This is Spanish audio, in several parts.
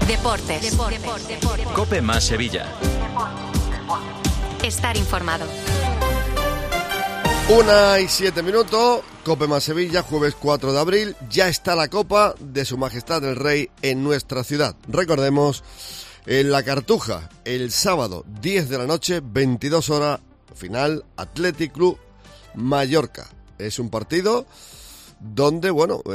Deportes. COPE más Sevilla. Estar informado. 1:07, COPE más Sevilla, jueves 4 de abril. Ya está la Copa de Su Majestad el Rey en nuestra ciudad. Recordemos, en La Cartuja, el sábado 10 de la noche, 22 horas, final Athletic Club Mallorca. Es un partido donde,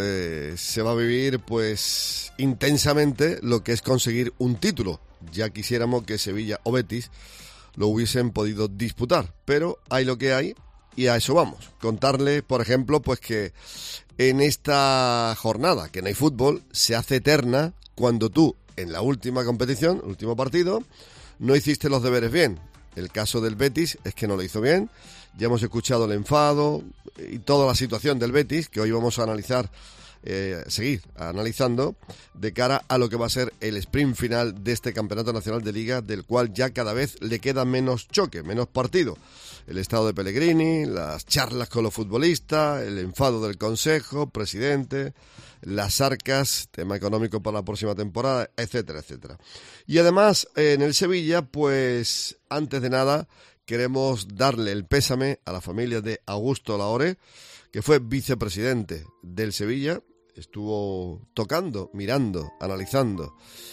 se va a vivir pues intensamente lo que es conseguir un título. Ya quisiéramos que Sevilla o Betis lo hubiesen podido disputar, pero hay lo que hay y a eso vamos. Contarle, por ejemplo, pues que en esta jornada, que no hay fútbol, se hace eterna cuando tú, en la última competición, el último partido, no hiciste los deberes bien. El caso del Betis es que no lo hizo bien. Ya hemos escuchado el enfado y toda la situación del Betis, que hoy vamos a analizar, seguir analizando, de cara a lo que va a ser el sprint final de este Campeonato Nacional de Liga, del cual ya cada vez le queda menos choque, menos partido. El estado de Pellegrini, las charlas con los futbolistas, el enfado del Consejo, presidente, las arcas, tema económico para la próxima temporada, etcétera, etcétera. Y además, en el Sevilla, pues antes de nada, queremos darle el pésame a la familia de Augusto Lahore, que fue vicepresidente del Sevilla, estuvo tocando, mirando, analizando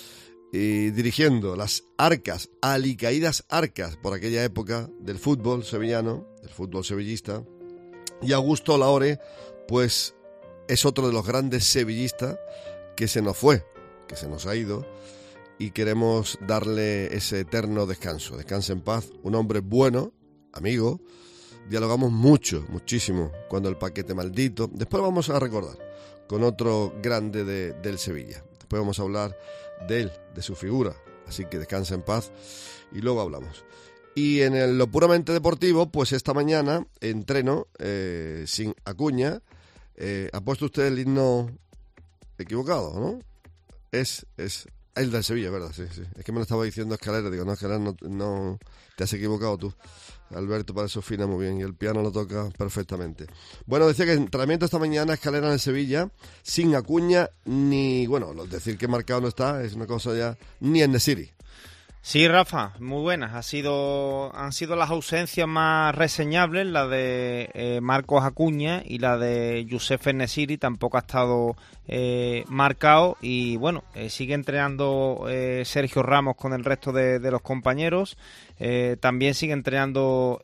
y dirigiendo las arcas, alicaídas arcas por aquella época del fútbol sevillano, del fútbol sevillista. Y Augusto Lahore, pues es otro de los grandes sevillistas que se nos fue, que se nos ha ido, y queremos darle ese eterno descanso. Descanse en paz, un hombre bueno, amigo. Dialogamos muchísimo cuando el paquete maldito. Después vamos a recordar con otro grande del Sevilla. Después vamos a hablar de él, de su figura. Así que descansa en paz y luego hablamos. Y en lo puramente deportivo, pues esta mañana entreno sin Acuña. ¿Ha puesto usted el himno equivocado, no? Es el del Sevilla, ¿verdad? Sí. Es que me lo estaba diciendo Escalera. Digo, no, Escalera, no te has equivocado tú. Alberto para eso fina muy bien y el piano lo toca perfectamente. Bueno, decía que entrenamiento esta mañana, Escalera en el Sevilla, sin Acuña, ni, decir que marcado no está, es una cosa ya, ni en Nesiri. Sí, Rafa, muy buenas. Han sido las ausencias más reseñables, la de Marcos Acuña y la de Youssef En-Nesyri, tampoco ha estado marcado. Y bueno, sigue entrenando Sergio Ramos con el resto de los compañeros. También sigue entrenando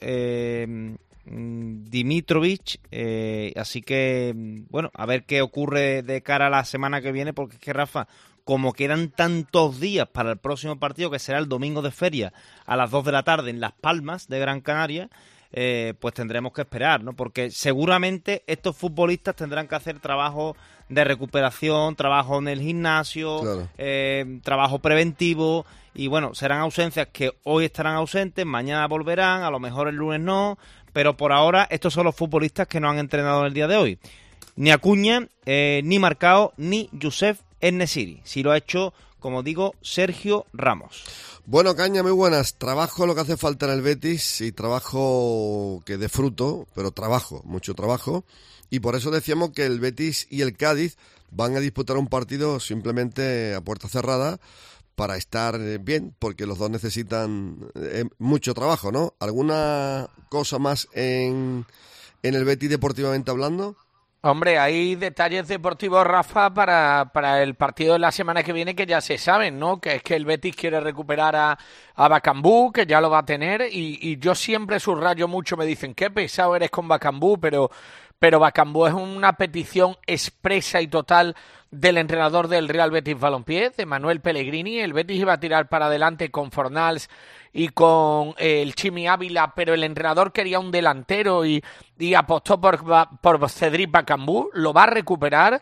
Dimitrovic, así que, a ver qué ocurre de cara a la semana que viene, porque es que, Rafa, como quedan tantos días para el próximo partido, que será el domingo de feria a las 2 de la tarde en Las Palmas de Gran Canaria, pues tendremos que esperar, ¿no? Porque seguramente estos futbolistas tendrán que hacer trabajo de recuperación, trabajo en el gimnasio, claro, trabajo preventivo, y serán ausencias que hoy estarán ausentes, mañana volverán, a lo mejor el lunes no, pero por ahora estos son los futbolistas que no han entrenado en el día de hoy. Ni Acuña, ni Marcao, ni Youssef En-Nesyri. Si lo ha hecho, como digo, Sergio Ramos. Bueno, Caña, muy buenas. Trabajo lo que hace falta en el Betis y trabajo que dé fruto, pero mucho trabajo. Y por eso decíamos que el Betis y el Cádiz van a disputar un partido simplemente a puerta cerrada para estar bien, porque los dos necesitan mucho trabajo, ¿no? ¿Alguna cosa más en el Betis deportivamente hablando? Hombre, hay detalles deportivos, Rafa, para el partido de la semana que viene que ya se saben, ¿no? Que es que el Betis quiere recuperar a Bakambu, que ya lo va a tener, y yo siempre subrayo mucho, me dicen, qué pesado eres con Bakambu, pero Bakambu es una petición expresa y total del entrenador del Real Betis Balompié, de Manuel Pellegrini. El Betis iba a tirar para adelante con Fornals y con el Chimi Ávila, pero el entrenador quería un delantero y apostó por Cedric Bakambu. Lo va a recuperar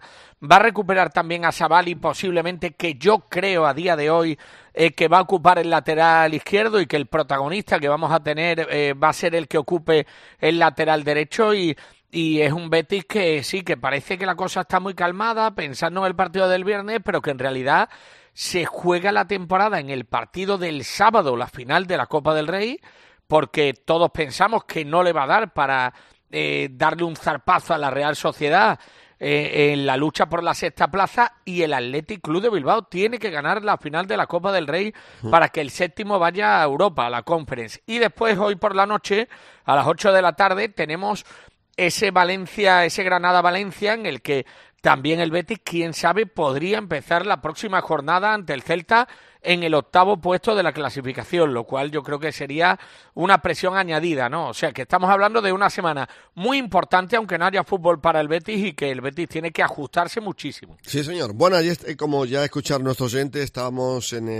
también a Sabali, posiblemente, que yo creo a día de hoy que va a ocupar el lateral izquierdo, y que el protagonista que vamos a tener va a ser el que ocupe el lateral derecho, y es un Betis que sí, que parece que la cosa está muy calmada, pensando en el partido del viernes, pero que en realidad se juega la temporada en el partido del sábado, la final de la Copa del Rey, porque todos pensamos que no le va a dar para darle un zarpazo a la Real Sociedad en la lucha por la sexta plaza, y el Athletic Club de Bilbao tiene que ganar la final de la Copa del Rey para que el séptimo vaya a Europa, a la Conference. Y después, hoy por la noche, a las 8 de la tarde, tenemos ese Granada-Valencia, en el que también el Betis, quién sabe, podría empezar la próxima jornada ante el Celta en el 8º puesto de la clasificación, lo cual yo creo que sería una presión añadida, ¿no? O sea, que estamos hablando de una semana muy importante, aunque no haya fútbol para el Betis, y que el Betis tiene que ajustarse muchísimo. Sí, señor. Bueno, como ya escucharon nuestros oyentes, estábamos en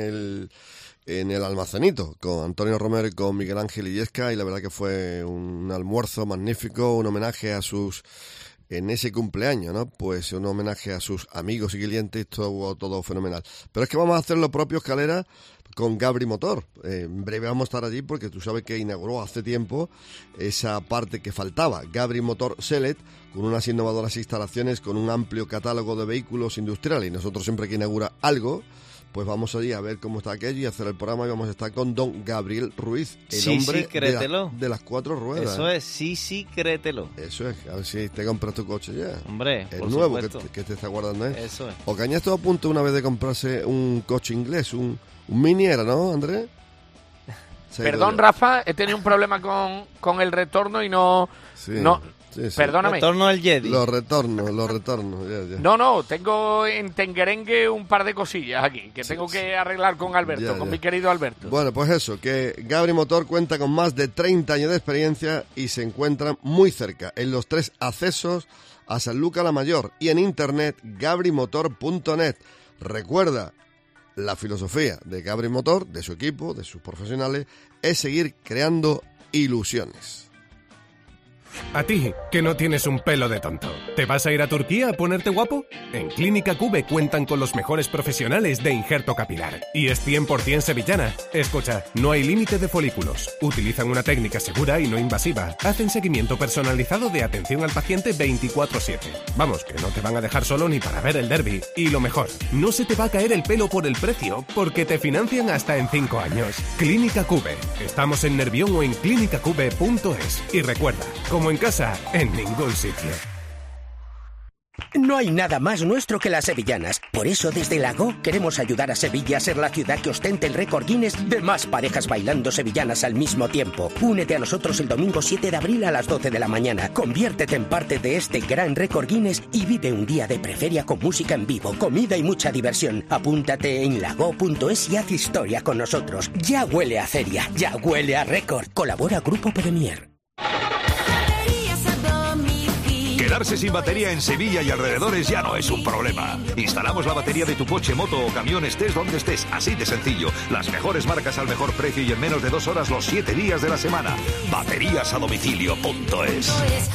el Almacenito con Antonio Romero y con Miguel Ángel Illesca, y la verdad que fue un almuerzo magnífico, un homenaje a en ese cumpleaños, ¿no? Pues un homenaje a sus amigos y clientes, todo fenomenal. Pero es que vamos a hacer lo propio, Escalera, con Gabri Motor. En breve vamos a estar allí porque tú sabes que inauguró hace tiempo esa parte que faltaba, Gabri Motor Select, con unas innovadoras instalaciones, con un amplio catálogo de vehículos industriales. Y nosotros siempre que inaugura algo, pues vamos allí a ver cómo está aquello y hacer el programa, y vamos a estar con don Gabriel Ruiz, el hombre de las 4 ruedas. Eso es, sí, créetelo. Eso es, a ver si te compras tu coche ya. Hombre, el por nuevo supuesto. que te está guardando, ¿eh? Eso es. O Cañas estuvo a punto una vez de comprarse un coche inglés, un Mini era, ¿no, Andrés? Perdón, Rafa, he tenido un problema con el retorno y no... Sí. no. Sí. Perdóname. Retorno al Jedi. Los retornos, ya. No, tengo en Tenguerengue un par de cosillas aquí que tengo que arreglar con Alberto, con mi querido Alberto. Bueno, pues eso, que Gabri Motor cuenta con más de 30 años de experiencia y se encuentran muy cerca, en los 3 accesos a Sanlúcar la Mayor, y en internet gabrimotor.net. Recuerda, la filosofía de Gabri Motor, de su equipo, de sus profesionales, es seguir creando ilusiones. A ti, que no tienes un pelo de tonto. ¿Te vas a ir a Turquía a ponerte guapo? En Clínica Cube cuentan con los mejores profesionales de injerto capilar. Y es 100% sevillana. Escucha, no hay límite de folículos. Utilizan una técnica segura y no invasiva. Hacen seguimiento personalizado de atención al paciente 24/7. Vamos, que no te van a dejar solo ni para ver el derbi. Y lo mejor, no se te va a caer el pelo por el precio, porque te financian hasta en 5 años. Clínica Cube. Estamos en Nervión o en clinicacube.es. Y recuerda, como en casa, en ningún sitio. No hay nada más nuestro que las sevillanas. Por eso, desde Lago, queremos ayudar a Sevilla a ser la ciudad que ostente el récord Guinness de más parejas bailando sevillanas al mismo tiempo. Únete a nosotros el domingo 7 de abril a las 12 de la mañana. Conviértete en parte de este gran récord Guinness y vive un día de preferia con música en vivo, comida y mucha diversión. Apúntate en lago.es y haz historia con nosotros. Ya huele a feria, ya huele a récord. Colabora Grupo Premier. Quedarse sin batería en Sevilla y alrededores ya no es un problema. Instalamos la batería de tu coche, moto o camión, estés donde estés, así de sencillo. Las mejores marcas al mejor precio y en menos de 2 horas los 7 días de la semana. Bateriasadomicilio.es.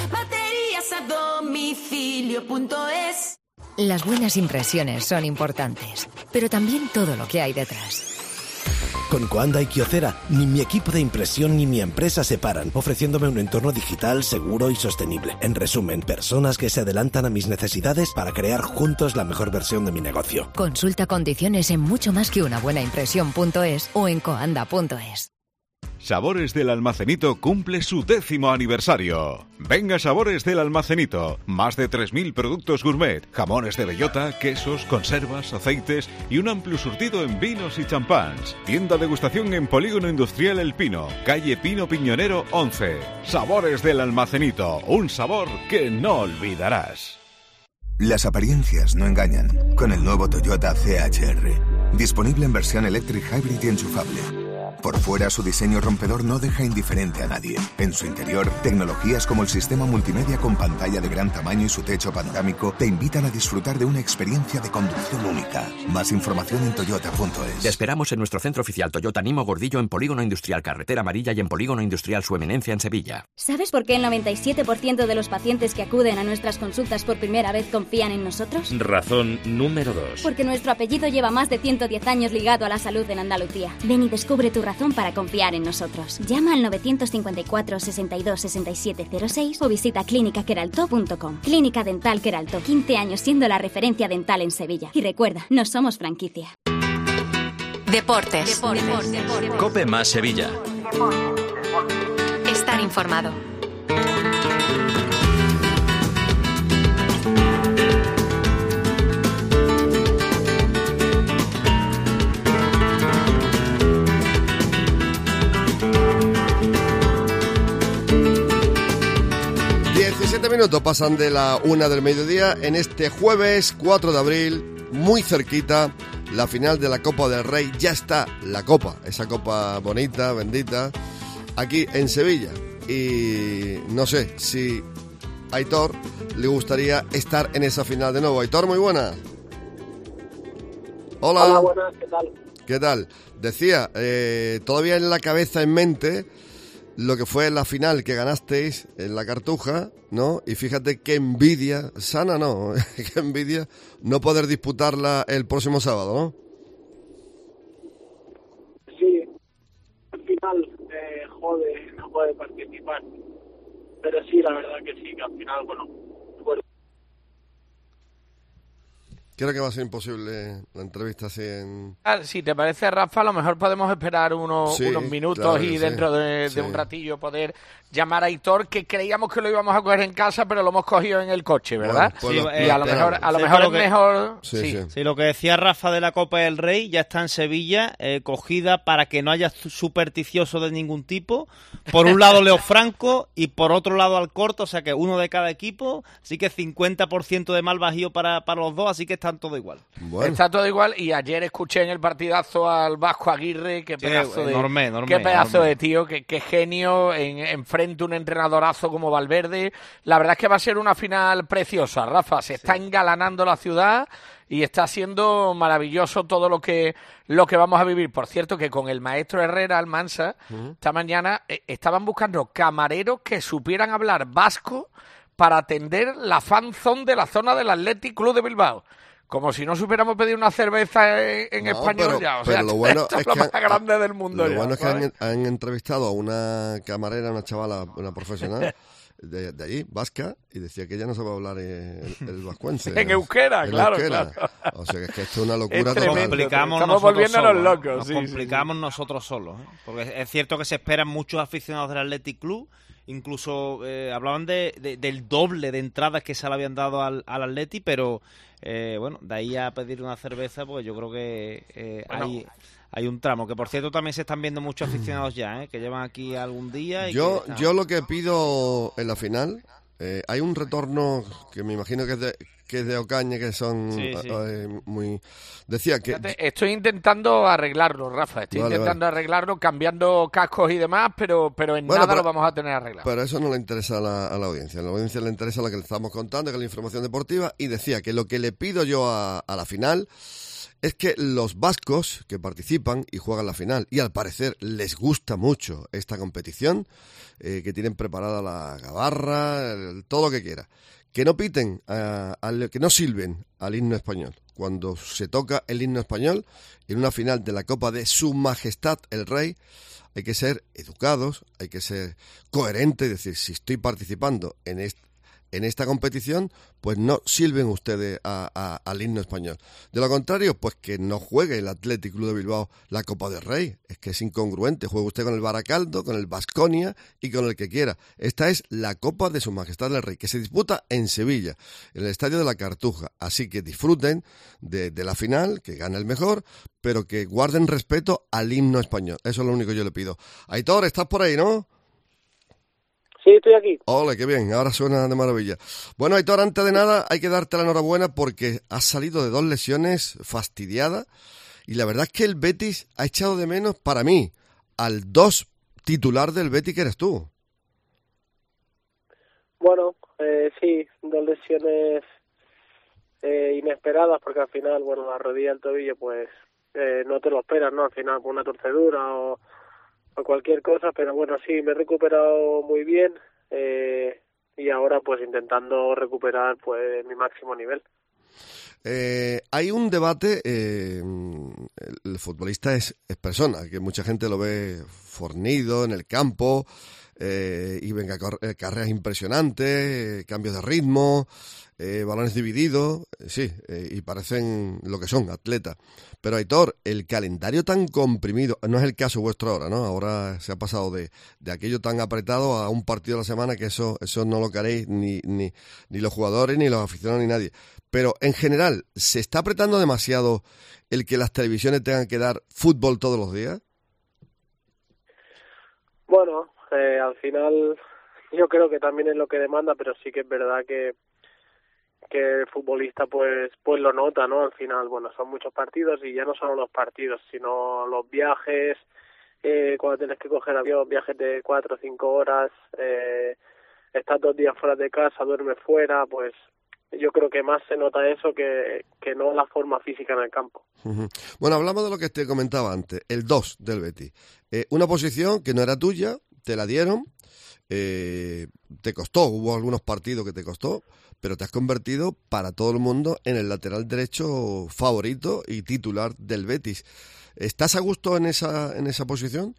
Bateriasadomicilio.es. Las buenas impresiones son importantes, pero también todo lo que hay detrás. Con Coanda y Kyocera, ni mi equipo de impresión ni mi empresa se paran, ofreciéndome un entorno digital seguro y sostenible. En resumen, personas que se adelantan a mis necesidades para crear juntos la mejor versión de mi negocio. Consulta condiciones en mucho más que una buena impresión.es o en coanda.es. Sabores del Almacenito cumple su 10º aniversario. Venga Sabores del Almacenito. Más de 3.000 productos gourmet, jamones de bellota, quesos, conservas, aceites y un amplio surtido en vinos y champáns. Tienda degustación en Polígono Industrial El Pino, calle Pino Piñonero 11. Sabores del Almacenito, un sabor que no olvidarás. Las apariencias no engañan. Con el nuevo Toyota CHR. Disponible en versión electric hybrid y enchufable. Por fuera, su diseño rompedor no deja indiferente a nadie. En su interior, tecnologías como el sistema multimedia con pantalla de gran tamaño y su techo panorámico te invitan a disfrutar de una experiencia de conducción única. Más información en toyota.es. Te esperamos en nuestro centro oficial Toyota Nimo Gordillo en Polígono Industrial Carretera Amarilla y en Polígono Industrial Su Eminencia en Sevilla. ¿Sabes por qué el 97% de los pacientes que acuden a nuestras consultas por primera vez confían en nosotros? Razón número 2. Porque nuestro apellido lleva más de 110 años ligado a la salud en Andalucía. Ven y descubre tu razón para confiar en nosotros. Llama al 954 62 67 06 o visita clinicaqueralto.com. Clínica Dental Queralto, 15 años siendo la referencia dental en Sevilla. Y recuerda, no somos franquicia. Deportes. Cope más Sevilla. Estar informado. minutos pasan de la 1 del mediodía en este jueves 4 de abril, muy cerquita, la final de la Copa del Rey. Ya está la Copa, esa Copa bonita, bendita, aquí en Sevilla. Y no sé si a Aitor le gustaría estar en esa final de nuevo. Aitor, muy buenas. Hola. Hola, buenas, ¿qué tal? ¿Qué tal? Decía, todavía en la cabeza, en mente, lo que fue la final que ganasteis en la Cartuja, ¿no? Y fíjate qué envidia, sana no, qué envidia no poder disputarla el próximo sábado, ¿no? Sí, al final, jode, no puede participar. Pero sí, la verdad que sí, que al final, bueno. Creo que va a ser imposible la entrevista así en... Si te parece, Rafa, a lo mejor podemos esperar unos minutos, claro, y dentro de un ratillo poder llamar a Aitor, que creíamos que lo íbamos a coger en casa, pero lo hemos cogido en el coche, ¿verdad? Bueno, y a lo mejor es mejor... Sí, lo que decía Rafa de la Copa del Rey ya está en Sevilla, cogida para que no haya supersticioso de ningún tipo. Por un lado Leo Franco y por otro lado Alcorta, o sea que uno de cada equipo, así que 50% de mal bajío para los dos, así que están todo igual. Bueno. Está todo igual, y ayer escuché en el partidazo al Vasco Aguirre, qué pedazo de tío, qué genio, enfrente un entrenadorazo como Valverde. La verdad es que va a ser una final preciosa, Rafa, se está engalanando la ciudad y está siendo maravilloso todo lo que vamos a vivir. Por cierto, que con el maestro Herrera Almansa, esta mañana estaban buscando camareros que supieran hablar vasco para atender la fan zone de la zona del Athletic Club de Bilbao. Como si no supiéramos pedir una cerveza en español ya. O sea, lo bueno esto es lo más grande del mundo. Lo bueno es que han entrevistado a una camarera, una chavala, una profesional de allí, vasca, y decía que ella no sabe hablar el vascuence. En euskera, claro. O sea, que es que esto es una locura total. Estamos volviéndonos locos. Nos complicamos nosotros solos. Porque es cierto que se esperan muchos aficionados del Athletic Club. Incluso hablaban del doble de entradas que se le habían dado al Atleti, pero bueno, de ahí a pedir una cerveza, pues yo creo que hay un tramo. Que por cierto también se están viendo muchos aficionados ya, que llevan aquí algún día. Yo lo que pido en la final, hay un retorno que me imagino que es de Ocaña, que son muy... Decía que... Fíjate, estoy intentando arreglarlo, Rafa, arreglarlo, cambiando cascos y demás, pero nada lo vamos a tener arreglado. Pero eso no le interesa a la audiencia. A la audiencia le interesa lo que le estamos contando, que es la información deportiva, y decía que lo que le pido yo a la final es que los vascos que participan y juegan la final, y al parecer les gusta mucho esta competición, que tienen preparada la gabarra, todo lo que quiera, que no piten, que no silben al himno español. Cuando se toca el himno español en una final de la Copa de Su Majestad el Rey, hay que ser educados, hay que ser coherentes, es decir, si estoy participando en esta competición, pues no silben ustedes al himno español. De lo contrario, pues que no juegue el Athletic Club de Bilbao la Copa del Rey. Es que es incongruente. Juegue usted con el Baracaldo, con el Baskonia y con el que quiera. Esta es la Copa de Su Majestad el Rey, que se disputa en Sevilla, en el Estadio de la Cartuja. Así que disfruten de la final, que gane el mejor, pero que guarden respeto al himno español. Eso es lo único que yo le pido. Aitor, estás por ahí, ¿no? Sí, estoy aquí. Hola, qué bien, ahora suena de maravilla. Bueno, Aitor, antes de nada hay que darte la enhorabuena porque has salido de 2 lesiones fastidiada, y la verdad es que el Betis ha echado de menos, para mí, al 2 titular del Betis, que eres tú. Bueno, sí, 2 lesiones inesperadas, porque al final, bueno, la rodilla y el tobillo, pues no te lo esperas, ¿no? Al final, con una torcedura o cualquier cosa, pero bueno, sí, me he recuperado muy bien, y ahora pues intentando recuperar pues mi máximo nivel. Hay un debate, el futbolista es persona, que mucha gente lo ve fornido en el campo, y venga, carreras impresionantes, cambios de ritmo, balones divididos, sí, y parecen lo que son, atletas. Pero Aitor, el calendario tan comprimido, no es el caso vuestro ahora, ¿no? Ahora se ha pasado de aquello tan apretado a un partido a la semana, que eso no lo queréis ni los jugadores, ni los aficionados, ni nadie. Pero en general, ¿se está apretando demasiado el que las televisiones tengan que dar fútbol todos los días? Bueno, al final yo creo que también es lo que demanda, pero sí que es verdad que el futbolista pues lo nota, ¿no? Al final, bueno, son muchos partidos y ya no solo los partidos, sino los viajes, cuando tienes que coger avión, viajes de 4 o 5 horas, estás 2 días fuera de casa, duermes fuera, pues yo creo que más se nota eso que no la forma física en el campo. Bueno, hablamos de lo que te comentaba antes, el 2 del Betis. Una posición que no era tuya, te la dieron, te costó, hubo algunos partidos que te costó, pero te has convertido para todo el mundo en el lateral derecho favorito y titular del Betis. ¿Estás a gusto en esa posición?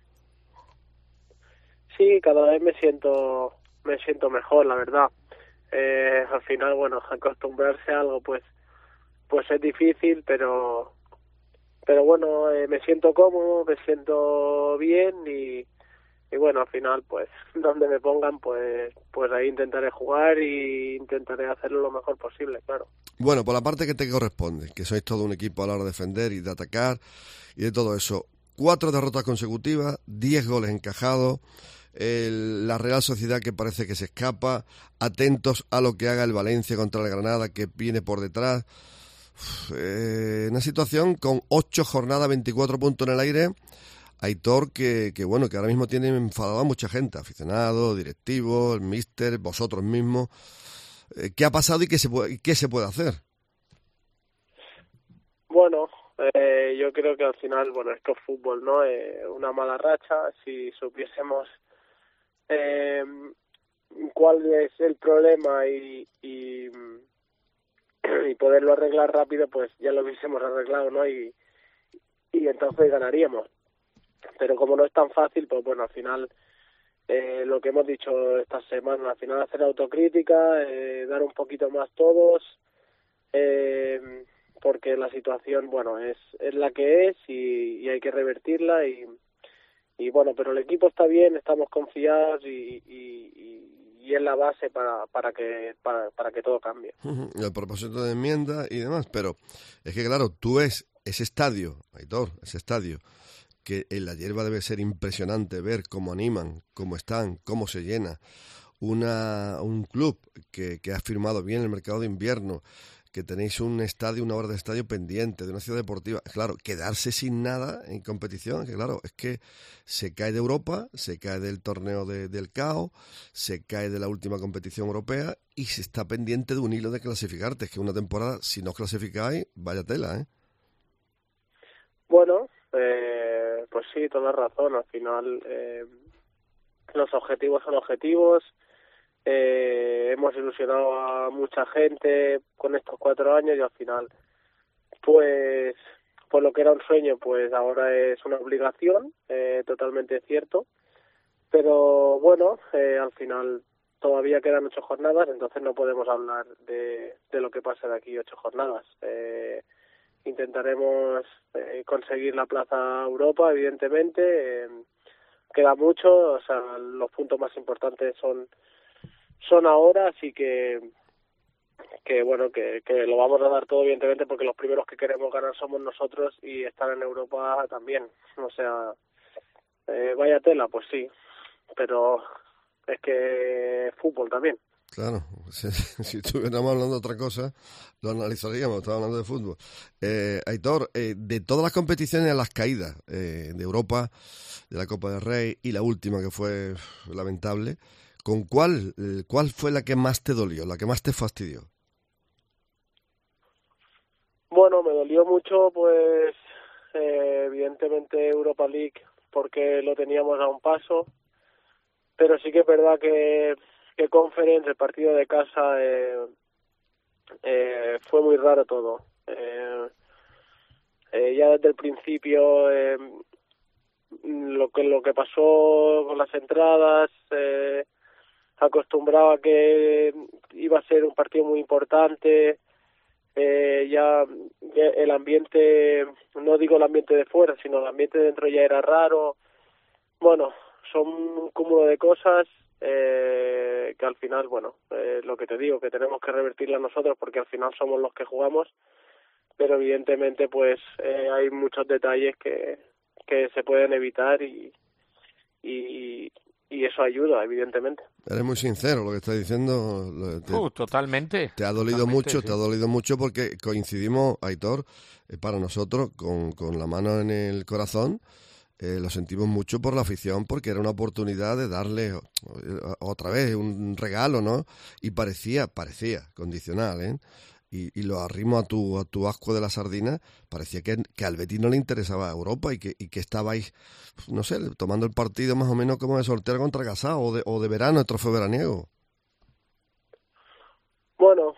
Sí, cada vez me siento mejor, la verdad. Al final, bueno, acostumbrarse a algo pues es difícil, pero bueno, me siento cómodo, me siento bien y bueno, al final pues donde me pongan pues ahí intentaré jugar y intentaré hacerlo lo mejor posible, claro. Bueno, por la parte que te corresponde, que sois todo un equipo a la hora de defender y de atacar y de todo eso, 4 derrotas consecutivas, 10 goles encajados, la Real Sociedad que parece que se escapa, atentos a lo que haga el Valencia contra el Granada que viene por detrás. Una situación con 8 jornadas, 24 puntos en el aire. Aitor, que bueno, que ahora mismo tiene enfadado a mucha gente, aficionados, directivos, el míster, vosotros mismos. ¿Qué ha pasado y qué se puede hacer? Bueno, yo creo que al final, bueno, esto es fútbol, ¿no? Una mala racha, si supiésemos cuál es el problema y poderlo arreglar rápido, pues ya lo hubiésemos arreglado, ¿no? Y entonces ganaríamos. Pero como no es tan fácil, pues bueno, al final lo que hemos dicho esta semana, al final hacer autocrítica, dar un poquito más todos, porque la situación, bueno, es la que es y hay que revertirla y bueno, pero el equipo está bien, estamos confiados y es la base para que todo cambie. El propósito de enmienda y demás, pero es que claro, tú ves ese estadio, Aitor, ese estadio, que en la hierba debe ser impresionante ver cómo animan, cómo están, cómo se llena. Un club que ha firmado bien el mercado de invierno, que tenéis un estadio, una hora de estadio pendiente, de una ciudad deportiva. Claro, quedarse sin nada en competición, que claro, es que se cae de Europa, se cae del torneo del CAO, se cae de la última competición europea y se está pendiente de un hilo de clasificarte. Es que una temporada, si no os clasificáis, vaya tela, ¿eh? Bueno, pues sí, toda razón. Al final los objetivos son objetivos. Hemos ilusionado a mucha gente con estos 4 años y al final pues lo que era un sueño pues ahora es una obligación, totalmente cierto, pero bueno, al final todavía quedan 8 jornadas, entonces no podemos hablar de lo que pase de aquí 8 jornadas. Intentaremos conseguir la plaza Europa, evidentemente. Queda mucho, o sea, los puntos más importantes son ahora, así que bueno, que lo vamos a dar todo, evidentemente, porque los primeros que queremos ganar somos nosotros y estar en Europa también. O sea, vaya tela, pues sí, pero es que fútbol también. Claro, si estuviéramos hablando de otra cosa, lo analizaríamos, estamos hablando de fútbol. Aitor, de todas las competiciones, las caídas de Europa, de la Copa del Rey y la última que fue lamentable, ¿con cuál fue la que más te dolió, la que más te fastidió? Bueno, me dolió mucho, pues, evidentemente Europa League, porque lo teníamos a un paso, pero sí que es verdad que Conference, el partido de casa, fue muy raro todo. Ya desde el principio, lo que pasó con las entradas, acostumbraba que iba a ser un partido muy importante. Ya el ambiente, no digo el ambiente de fuera, sino el ambiente dentro ya era raro. Bueno, son un cúmulo de cosas que al final, bueno, lo que te digo, que tenemos que revertirla nosotros porque al final somos los que jugamos, pero evidentemente pues hay muchos detalles que se pueden evitar y eso ayuda, evidentemente. Eres muy sincero lo que estás diciendo. Totalmente. Te ha dolido totalmente, mucho, sí. te ha dolido mucho porque coincidimos, Aitor, para nosotros, con la mano en el corazón. Lo sentimos mucho por la afición, porque era una oportunidad de darle otra vez un regalo, ¿no? Y parecía condicional, ¿eh? Y lo arrimo a tu asco de la sardina, parecía que al Betis no le interesaba Europa y que estabais, no sé, tomando el partido más o menos como de soltero contra casado o de verano, el trofeo veraniego. Bueno,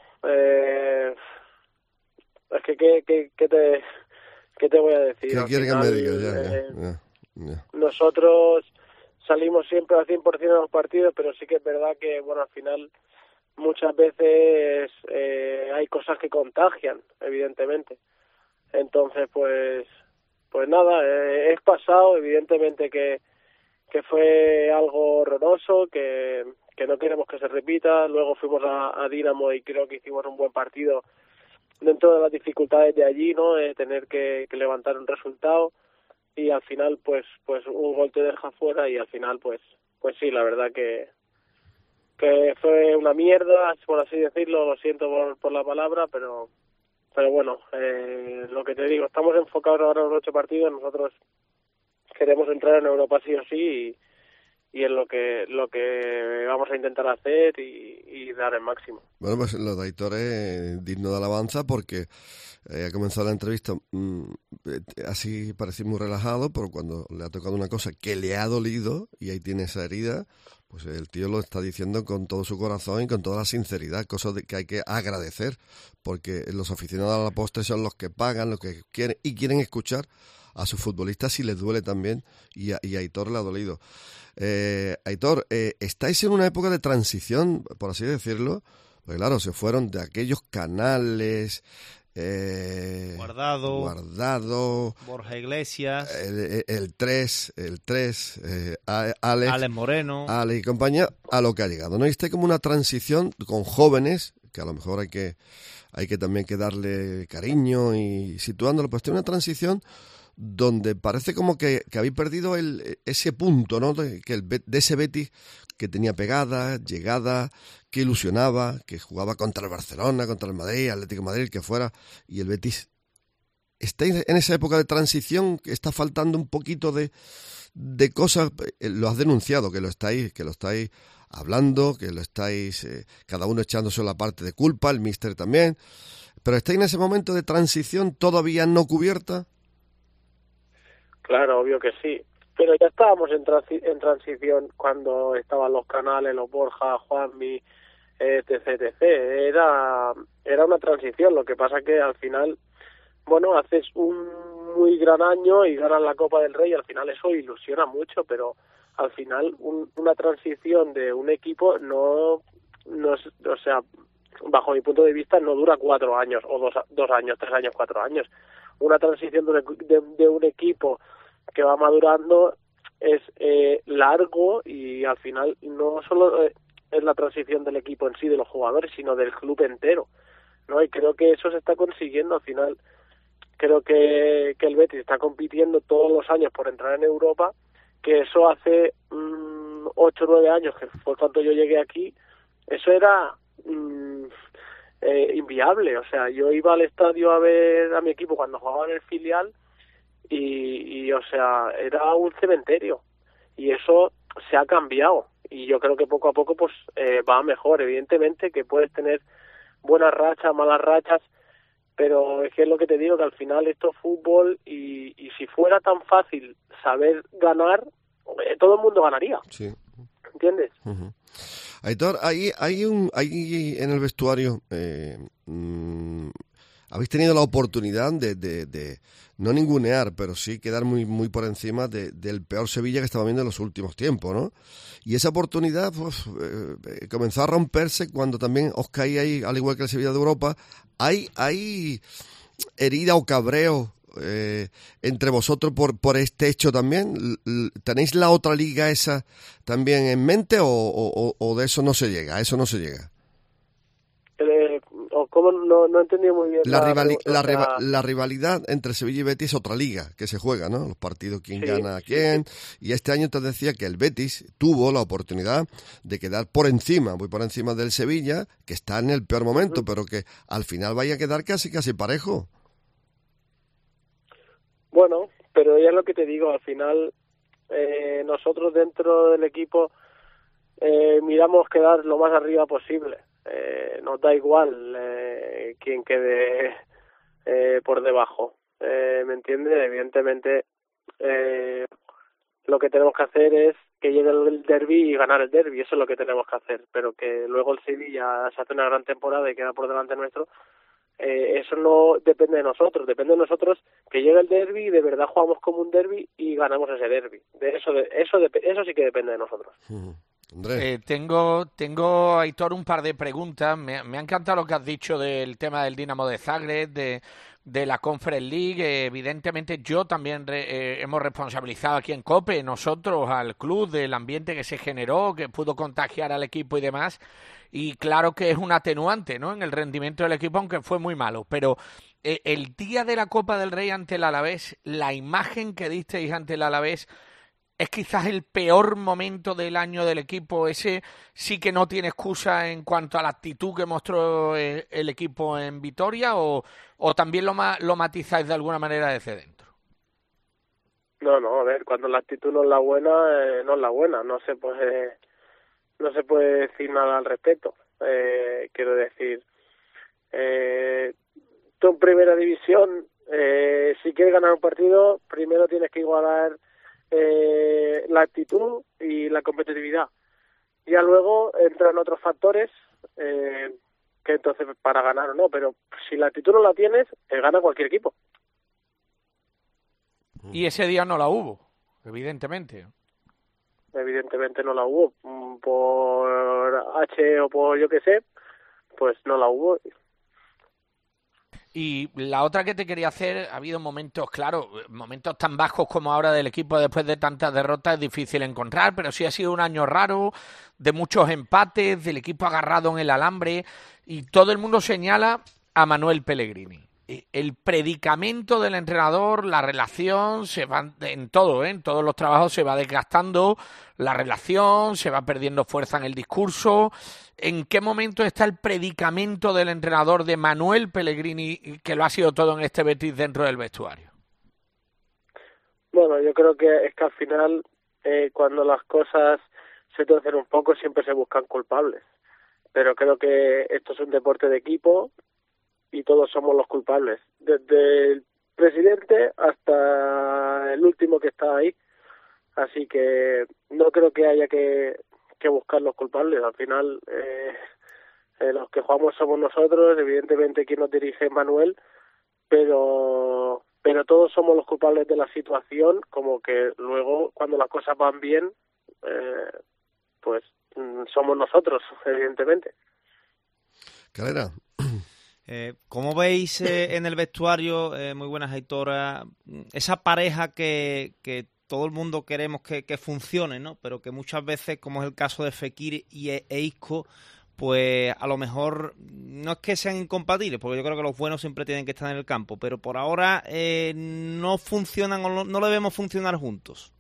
es que ¿qué te voy a decir? ¿Qué quiere que me digas? Ya. Nosotros salimos siempre al 100% de los partidos, pero sí que es verdad que, bueno, al final muchas veces hay cosas que contagian, evidentemente. Entonces, pues nada, es pasado, evidentemente que fue algo horroroso, que no queremos que se repita. Luego fuimos a Dinamo y creo que hicimos un buen partido dentro de las dificultades de allí, ¿no? Tener que levantar un resultado. Y al final pues un gol te deja fuera y al final pues sí, la verdad que fue una mierda, por así decirlo, lo siento por la palabra, pero bueno, lo que te digo, estamos enfocados ahora en los 8 partidos, nosotros queremos entrar en Europa sí o sí y es lo que vamos a intentar hacer y dar el máximo. Bueno, pues lo de Aitor es digno de alabanza porque ha comenzado la entrevista así, parece muy relajado, pero cuando le ha tocado una cosa que le ha dolido y ahí tiene esa herida, pues el tío lo está diciendo con todo su corazón y con toda la sinceridad, cosa que hay que agradecer, porque los aficionados a la postre son los que pagan, los que quieren escuchar a sus futbolistas si les duele también, y a Aitor le ha dolido. Aitor, estáis en una época de transición, por así decirlo, porque claro, se fueron de aquellos canales... Guardado, Borja Iglesias, el 3, Alex Moreno, Alex y compañía, a lo que ha llegado, ¿no? Y está como una transición con jóvenes, que a lo mejor hay que también que darle cariño y situándolo, pues tiene una transición donde parece como que habéis perdido ese punto, ¿no? De ese Betis que tenía pegada, llegada, que ilusionaba, que jugaba contra el Barcelona, contra el Madrid, Atlético de Madrid, el que fuera, y el Betis está en esa época de transición, que está faltando un poquito de cosas. Lo has denunciado, que lo estáis hablando, que lo estáis cada uno echándose la parte de culpa, el míster también, pero estáis en ese momento de transición todavía no cubierta. Claro, obvio que sí. Pero ya estábamos en transición cuando estaban los canales, los Borja, Juanmi, etc. Era una transición. Lo que pasa que al final, bueno, haces un muy gran año y ganas la Copa del Rey y al final eso ilusiona mucho, pero al final una transición de un equipo no, o sea, bajo mi punto de vista no dura 4 años o 2 años, 3 años, 4 años. Una transición de un equipo que va madurando es largo y al final no solo es la transición del equipo en sí, de los jugadores, sino del club entero, ¿no? Y creo que eso se está consiguiendo al final. Creo que el Betis está compitiendo todos los años por entrar en Europa, que eso hace 8 o 9 años, que fue cuando yo llegué aquí, eso era inviable. O sea, yo iba al estadio a ver a mi equipo cuando jugaba en el filial y o sea, era un cementerio y eso se ha cambiado y yo creo que poco a poco pues va mejor. Evidentemente que puedes tener buenas rachas, malas rachas, pero es que es lo que te digo, que al final esto es fútbol y si fuera tan fácil saber ganar, todo el mundo ganaría. Sí. ¿Entiendes? Uh-huh. Aitor, hay en el vestuario habéis tenido la oportunidad de no ningunear, pero sí quedar muy muy por encima del peor Sevilla que estaba viendo en los últimos tiempos, ¿no? Y esa oportunidad pues, comenzó a romperse cuando también os caíais, al igual que el Sevilla de Europa. ¿Hay herida o cabreo entre vosotros por este hecho también? ¿Tenéis la otra liga esa también en mente o de eso no se llega? ¿A eso no se llega? o cómo no entendí muy bien. La rivalidad entre Sevilla y Betis es otra liga que se juega, ¿no? Los partidos, quién gana a quién. Y este año te decía que el Betis tuvo la oportunidad de quedar muy por encima del Sevilla, que está en el peor momento, pero que al final vaya a quedar casi parejo. Bueno, pero ya es lo que te digo, al final nosotros dentro del equipo miramos quedar lo más arriba posible. Nos da igual quién quede por debajo, ¿me entiendes? Evidentemente lo que tenemos que hacer es que llegue el derbi y ganar el derbi, eso es lo que tenemos que hacer, pero que luego el Sevilla se hace una gran temporada y queda por delante nuestro, eso no depende de nosotros, depende de nosotros que llegue el derbi y de verdad jugamos como un derbi y ganamos ese derbi. Eso sí que depende de nosotros. Tengo, Aitor, un par de preguntas. Me ha encantado lo que has dicho del tema del Dinamo de Zagreb, de la Conference League. Evidentemente yo también hemos responsabilizado aquí en COPE, nosotros, al club, del ambiente que se generó, que pudo contagiar al equipo y demás. Y claro que es un atenuante, ¿no?, en el rendimiento del equipo, aunque fue muy malo. Pero el día de la Copa del Rey ante el Alavés, la imagen que disteis ante el Alavés, ¿es quizás el peor momento del año del equipo? Ese sí que no tiene excusa en cuanto a la actitud que mostró el equipo en Vitoria, o también lo matizáis de alguna manera desde dentro. No, a ver, cuando la actitud no es la buena, no es la buena, no se puede decir nada al respecto. Quiero decir, tú en primera división, si quieres ganar un partido, primero tienes que igualar la actitud y la competitividad. Ya luego entran otros factores que entonces para ganar o no, pero si la actitud no la tienes, gana cualquier equipo. Y ese día no la hubo, evidentemente. Evidentemente no la hubo, por H o por yo que sé, pues no la hubo. Y la otra que te quería hacer, ha habido momentos, claro, momentos tan bajos como ahora del equipo después de tantas derrotas es difícil encontrar, pero sí ha sido un año raro, de muchos empates, del equipo agarrado en el alambre, y todo el mundo señala a Manuel Pellegrini. El predicamento del entrenador, la relación, se va en todo, en todos los trabajos se va desgastando la relación, se va perdiendo fuerza en el discurso. ¿En qué momento está el predicamento del entrenador de Manuel Pellegrini, que lo ha sido todo en este Betis, dentro del vestuario? Bueno, yo creo que es que al final, cuando las cosas se torcen un poco, siempre se buscan culpables. Pero creo que esto es un deporte de equipo y todos somos los culpables, desde el presidente hasta el último que está ahí. Así que no creo que haya que buscar los culpables. Al final los que jugamos somos nosotros, evidentemente quien nos dirige es Manuel, pero todos somos los culpables de la situación, como que luego cuando las cosas van bien pues somos nosotros, evidentemente. Calera. ¿Cómo veis en el vestuario, muy buenas Aitora, esa pareja que todo el mundo queremos que funcione, ¿no? Pero que muchas veces, como es el caso de Fekir e Isco, pues a lo mejor no es que sean incompatibles, porque yo creo que los buenos siempre tienen que estar en el campo, pero por ahora no funcionan o no lo debemos funcionar juntos?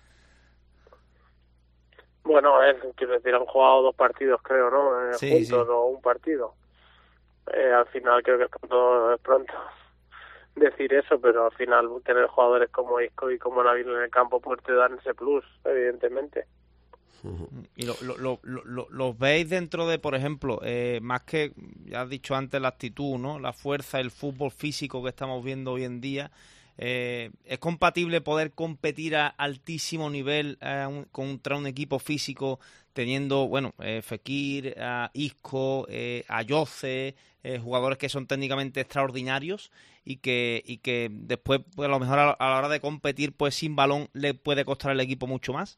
Bueno, quiero decir, han jugado 2 partidos, creo, ¿no? Juntos, o un partido. Al final creo que es pronto decir eso, pero al final tener jugadores como Isco y como Nabil en el campo pues te dan ese plus, evidentemente. ¿Y los veis dentro de, por ejemplo, más que, ya has dicho antes, la actitud, ¿no?, la fuerza, el fútbol físico que estamos viendo hoy en día? ¿Es compatible poder competir a altísimo nivel contra un equipo físico teniendo, bueno, Fekir, Isco, Ayoce, jugadores que son técnicamente extraordinarios y que después, pues, a lo mejor a la hora de competir, pues sin balón le puede costar al equipo mucho más?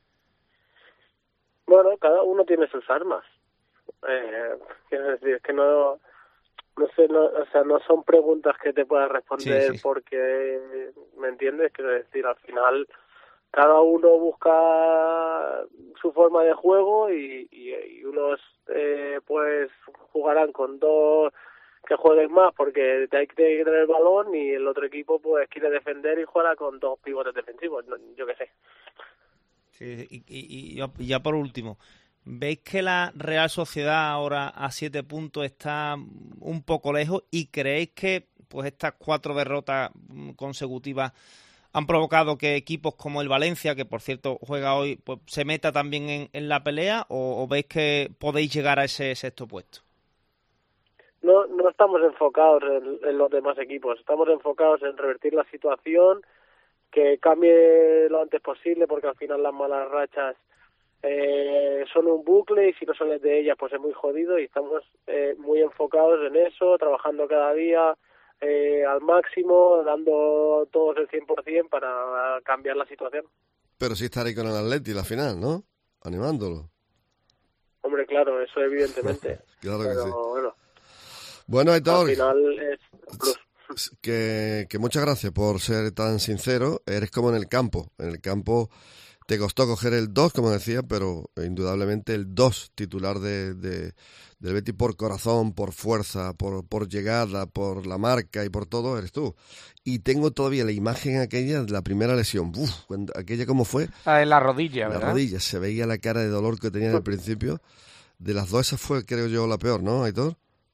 Bueno, cada uno tiene sus armas. Quiero decir, es que no sé, o sea, no son preguntas que te pueda responder, sí. Porque, ¿me entiendes? Quiero decir, al final cada uno busca su forma de juego y unos pues jugarán con dos que jueguen más porque hay que tener el balón, y el otro equipo pues quiere defender y juega con dos pivotes defensivos, yo qué sé. Sí, y ya por último, ¿veis que la Real Sociedad ahora a 7 puntos está un poco lejos y creéis que pues estas 4 derrotas consecutivas han provocado que equipos como el Valencia, que por cierto juega hoy, pues se meta también en la pelea, o veis que podéis llegar a ese sexto puesto? No estamos enfocados en los demás equipos, estamos enfocados en revertir la situación, que cambie lo antes posible, porque al final las malas rachas son un bucle y si no sales de ellas pues es muy jodido, y estamos muy enfocados en eso, trabajando cada día al máximo, dando todos el 100% para cambiar la situación. Pero sí estaré con el Atleti la final, ¿no? Animándolo. Hombre, claro, eso evidentemente. Claro que pero, sí. Bueno. Bueno, Aitor, al final es plus. Que muchas gracias por ser tan sincero. Eres como en el campo. En el campo te costó coger el 2, como decía, pero indudablemente el 2 titular del Betis por corazón, por fuerza, por llegada, por la marca y por todo, eres tú. Y tengo todavía la imagen aquella de la primera lesión. Aquella cómo fue. En la rodilla, ¿verdad? La rodilla. Se veía la cara de dolor que tenía al principio. De las dos, esa fue, creo yo, la peor, ¿no, Aitor?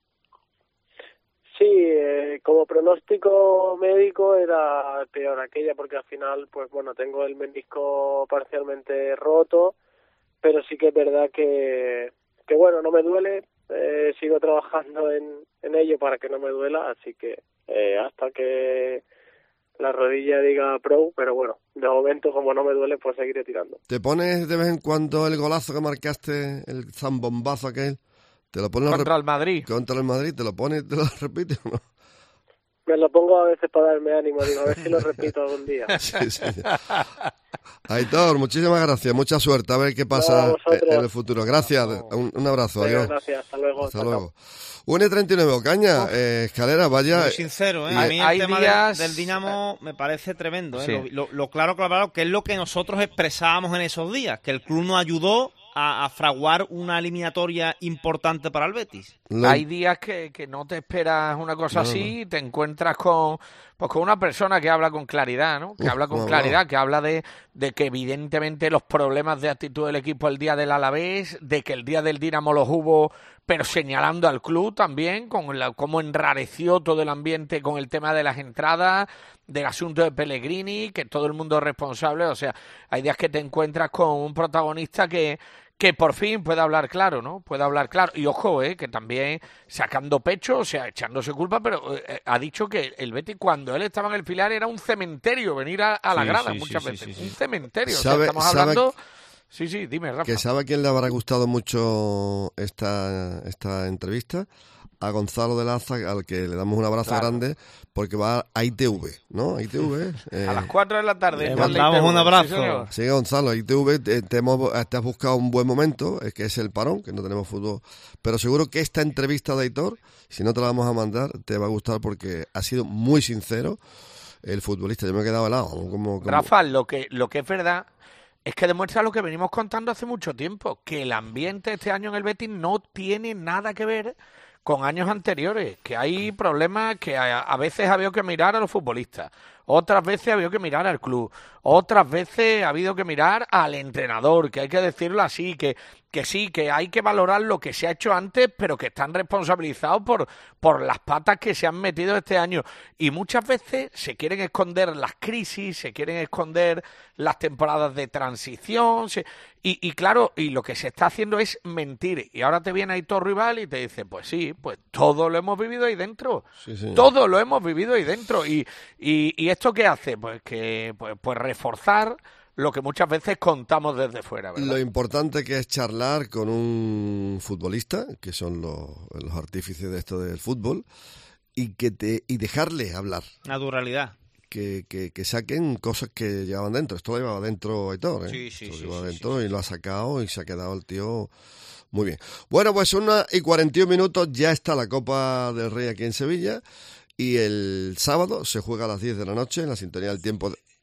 Sí, como pronóstico médico era peor aquella, porque al final, pues bueno, tengo el menisco parcialmente roto, pero sí que es verdad que bueno, no me duele, sigo trabajando en ello para que no me duela, así que hasta que la rodilla diga pro, pero bueno, de momento como no me duele, pues seguiré tirando. ¿Te pones de vez en cuando el golazo que marcaste, el zambombazo aquel? ¿Te lo pones contra el Madrid? Contra el Madrid, ¿te lo pones, te lo repites o no? Me lo pongo a veces para darme ánimo, digo, a ver si lo repito algún día. Sí. Aitor, muchísimas gracias, mucha suerte, a ver qué pasa en el futuro. Gracias, un abrazo, adiós. Gracias, hasta luego. Hasta luego. 1:39, Ocaña, Escalera, vaya... Muy sincero, A mí el tema del Dinamo me parece tremendo, Sí. Lo claro, que es lo que nosotros expresábamos en esos días, que el club nos ayudó a fraguar una eliminatoria importante para el Betis. Hay días que no te esperas una cosa así y te encuentras con una persona que habla con claridad, ¿no? Que habla con claridad, que habla de que evidentemente los problemas de actitud del equipo el día del Alavés, de que el día del Dinamo los hubo, pero señalando al club también, con cómo enrareció todo el ambiente con el tema de las entradas, del asunto de Pellegrini, que todo el mundo es responsable. O sea, hay días que te encuentras con un protagonista que por fin puede hablar claro, ¿no? Puede hablar claro. Y ojo, que también sacando pecho, o sea, echándose culpa, pero ha dicho que el Betis, cuando él estaba en el filial, era un cementerio venir a la grada muchas veces. Un cementerio. O sea, estamos hablando... Sí, dime, Rafa. ¿Que sabe a quién le habrá gustado mucho esta entrevista? A Gonzalo de Laza, al que le damos un abrazo grande, porque va a ITV, ¿no? ITV. A las 4 de la tarde. Le mandamos un abrazo. Sí, Gonzalo, ITV, te has buscado un buen momento, es que es el parón, que no tenemos fútbol, pero seguro que esta entrevista de Aitor, si no te la vamos a mandar, te va a gustar porque ha sido muy sincero el futbolista. Yo me he quedado helado. Como... Rafa, lo que es verdad es que demuestra lo que venimos contando hace mucho tiempo, que el ambiente este año en el Betis no tiene nada que ver con años anteriores, que hay problemas que a veces ha habido que mirar a los futbolistas, otras veces ha habido que mirar al club, otras veces ha habido que mirar al entrenador, que hay que decirlo así, que sí, que hay que valorar lo que se ha hecho antes, pero que están responsabilizados por las patas que se han metido este año. Y muchas veces se quieren esconder las crisis, se quieren esconder las temporadas de transición, y claro, y lo que se está haciendo es mentir. Y ahora te viene Aitor Rival y te dice, pues sí, pues todo lo hemos vivido ahí dentro. Sí. Todo lo hemos vivido ahí dentro. ¿Y esto qué hace? Pues que pues reforzar lo que muchas veces contamos desde fuera, ¿verdad? Lo importante que es charlar con un futbolista, que son los artífices de esto del fútbol, y dejarle hablar. Naturalidad. Que saquen cosas que llevaban dentro. Esto lo llevaba dentro Aitor, Sí. Lo llevaba dentro y lo ha sacado y se ha quedado el tío muy bien. Bueno, pues 1:41, ya está la Copa del Rey aquí en Sevilla. Y el sábado se juega a las 10 de la noche en la sintonía del tiempo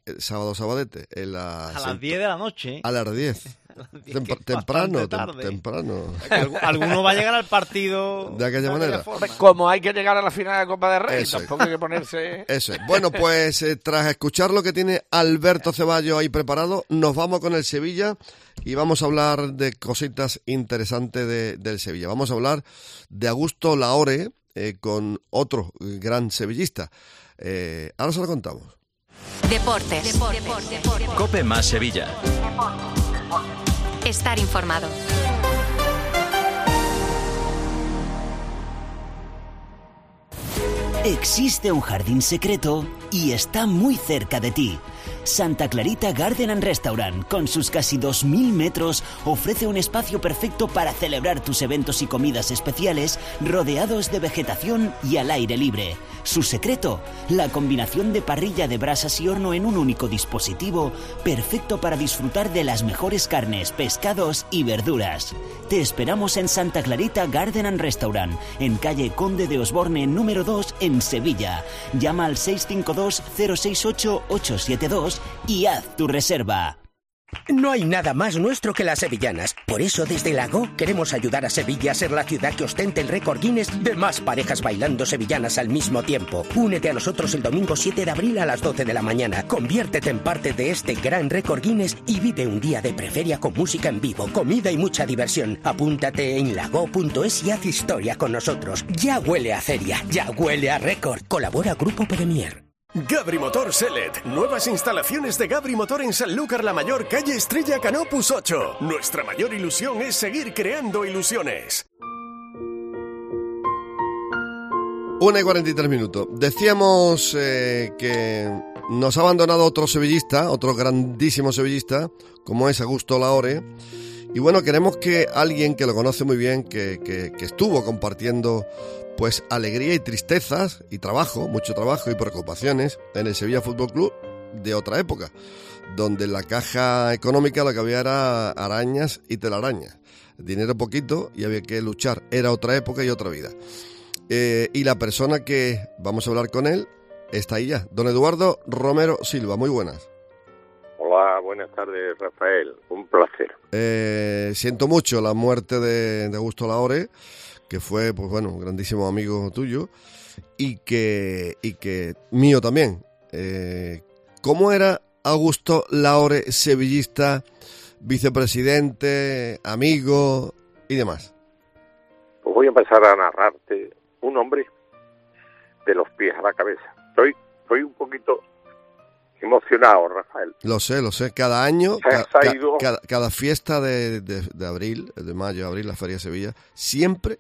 sábado sabadete, a las 10 de la noche. A las 10. Temprano. Alguno va a llegar al partido de aquella manera. Como hay que llegar a la final de la Copa del Rey, tampoco hay que ponerse... Eso es. Bueno, pues tras escuchar lo que tiene Alberto Ceballos ahí preparado, nos vamos con el Sevilla y vamos a hablar de cositas interesantes del Sevilla. Vamos a hablar de Augusto Lahore con otro gran sevillista. Ahora se lo contamos. Deportes. COPE más Sevilla. Estar informado. Existe un jardín secreto y está muy cerca de ti. Santa Clarita Garden and Restaurant, con sus casi 2.000 metros, ofrece un espacio perfecto para celebrar tus eventos y comidas especiales rodeados de vegetación y al aire libre. Su secreto, la combinación de parrilla de brasas y horno en un único dispositivo, perfecto para disfrutar de las mejores carnes, pescados y verduras. Te esperamos en Santa Clarita Garden and Restaurant, en calle Conde de Osborne número 2 en Sevilla. Llama al 652-068-872 y haz tu reserva. No hay nada más nuestro que las sevillanas. Por eso desde la GO queremos ayudar a Sevilla a ser la ciudad que ostente el récord Guinness de más parejas bailando sevillanas al mismo tiempo. Únete a nosotros el domingo 7 de abril a las 12 de la mañana. Conviértete en parte de este gran récord Guinness y vive un día de preferia con música en vivo, comida y mucha diversión. Apúntate en lago.es y haz historia con nosotros. Ya huele a feria, ya huele a récord. Colabora Grupo Premier. Gabri Motor Selet. Nuevas instalaciones de Gabri Motor en Sanlúcar la Mayor, calle Estrella Canopus 8. Nuestra mayor ilusión es seguir creando ilusiones. 1:43. Decíamos que nos ha abandonado otro sevillista, otro grandísimo sevillista, como es Augusto Lahore. Y bueno, queremos que alguien que lo conoce muy bien, que estuvo compartiendo pues alegría y tristezas y trabajo, mucho trabajo y preocupaciones en el Sevilla Fútbol Club de otra época, donde en la caja económica lo que había era arañas y telarañas, dinero poquito y había que luchar, era otra época y otra vida. Y la persona que vamos a hablar con él está ahí ya, don Eduardo Romero Silva. Muy buenas. Hola, buenas tardes, Rafael, un placer. Siento mucho la muerte de Augusto Lahore, que fue, pues bueno, un grandísimo amigo tuyo y que mío también. ¿Cómo era Augusto Lahore, sevillista, vicepresidente, amigo y demás? Pues voy a empezar a narrarte un hombre de los pies a la cabeza. Estoy un poquito emocionado, Rafael. Lo sé. Cada año, cada fiesta de abril, de mayo, abril, la Feria de Sevilla, siempre,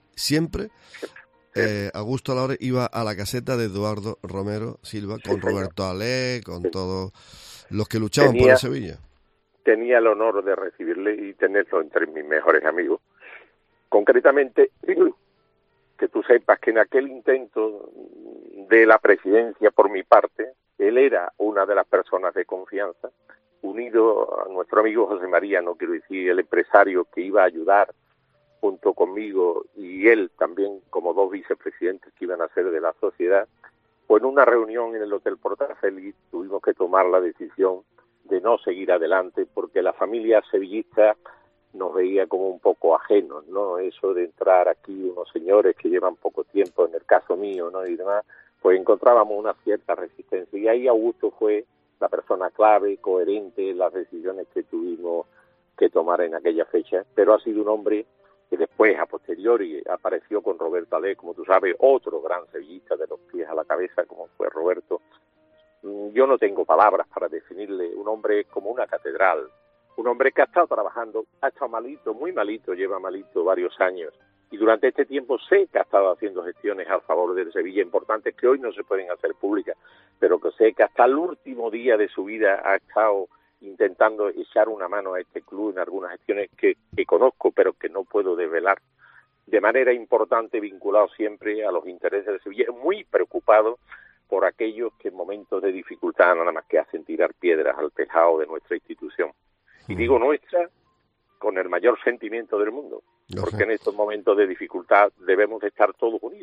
Augusto Lahore iba a la caseta de Eduardo Romero Silva, con Roberto Alé, con todos los que luchaban por el Sevilla. Tenía el honor de recibirle y tenerlo entre mis mejores amigos. Concretamente, que tú sepas que en aquel intento de la presidencia por mi parte, él era una de las personas de confianza, unido a nuestro amigo José María, no quiero decir el empresario que iba a ayudar junto conmigo y él también como dos vicepresidentes que iban a ser de la sociedad, pues en una reunión en el Hotel Portafeli tuvimos que tomar la decisión de no seguir adelante porque la familia sevillista nos veía como un poco ajenos, ¿no? Eso de entrar aquí unos señores que llevan poco tiempo, en el caso mío, ¿no? Y demás, pues encontrábamos una cierta resistencia. Y ahí Augusto fue la persona clave, coherente en las decisiones que tuvimos que tomar en aquella fecha, pero ha sido un hombre que después, a posteriori, apareció con Roberto Alé, como tú sabes, otro gran sevillista de los pies a la cabeza, como fue Roberto. Yo no tengo palabras para definirle, un hombre como una catedral, un hombre que ha estado trabajando, ha estado malito, muy malito, lleva malito varios años, y durante este tiempo sé que ha estado haciendo gestiones a favor del Sevilla importantes que hoy no se pueden hacer públicas, pero que sé que hasta el último día de su vida ha estado intentando echar una mano a este club en algunas gestiones que conozco, pero que no puedo desvelar, de manera importante vinculado siempre a los intereses del Sevilla, muy preocupado por aquellos que en momentos de dificultad nada más que hacen tirar piedras al tejado de nuestra institución. Y digo nuestra con el mayor sentimiento del mundo, porque en estos momentos de dificultad debemos de estar todos unidos.